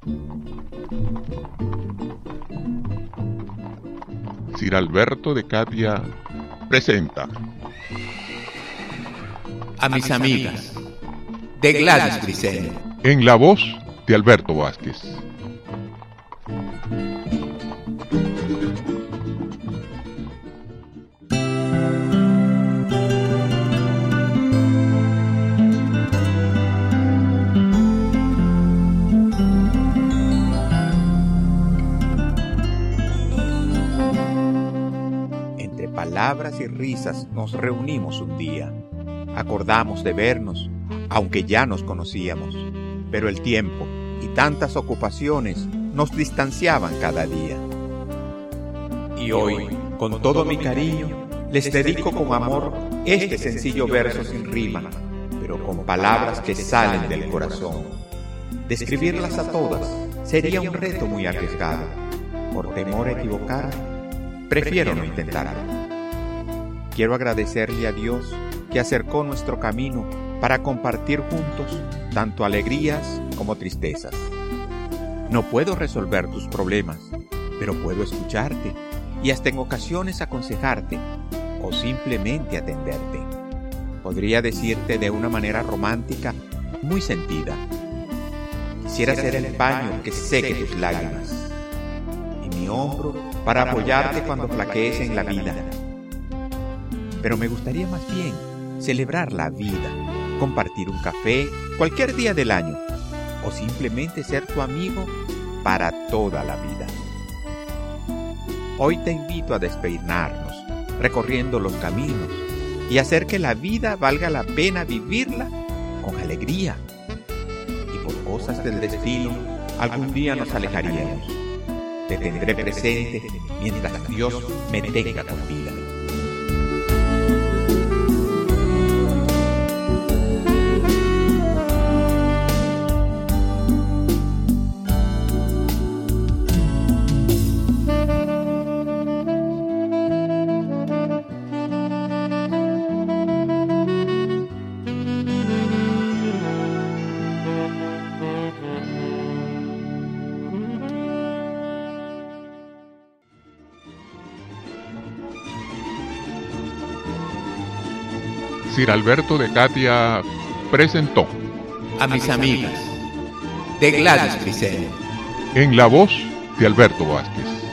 Sir Alberto de Catia presenta A mis amigas, de Gladys Briseño, en la voz de Alberto Vázquez. Entre palabras y risas nos reunimos un día. Acordamos de vernos, aunque ya nos conocíamos, pero el tiempo y tantas ocupaciones nos distanciaban cada día. Y hoy, con todo mi cariño, les dedico con amor este sencillo verso sin rima, pero con palabras que salen del corazón. Describirlas a todas sería un reto muy arriesgado. Por temor a equivocarme, prefiero no intentarlo. Quiero agradecerle a Dios que acercó nuestro camino para compartir juntos tanto alegrías como tristezas. No puedo resolver tus problemas, pero puedo escucharte y hasta en ocasiones aconsejarte o simplemente atenderte. Podría decirte de una manera romántica, muy sentida: quisiera ser el paño que seque tus lágrimas y mi hombro para apoyarte cuando flaquees en la vida. Pero me gustaría más bien celebrar la vida, compartir un café cualquier día del año o simplemente ser tu amigo para toda la vida. Hoy te invito a despeinarnos, recorriendo los caminos y hacer que la vida valga la pena vivirla con alegría. Y por cosas del destino, algún día nos alejaríamos. Te tendré presente mientras Dios me tenga con vida. Sir Alberto de Catia presentó A mis amigas, de Gladys Briseño, en la voz de Alberto Vázquez.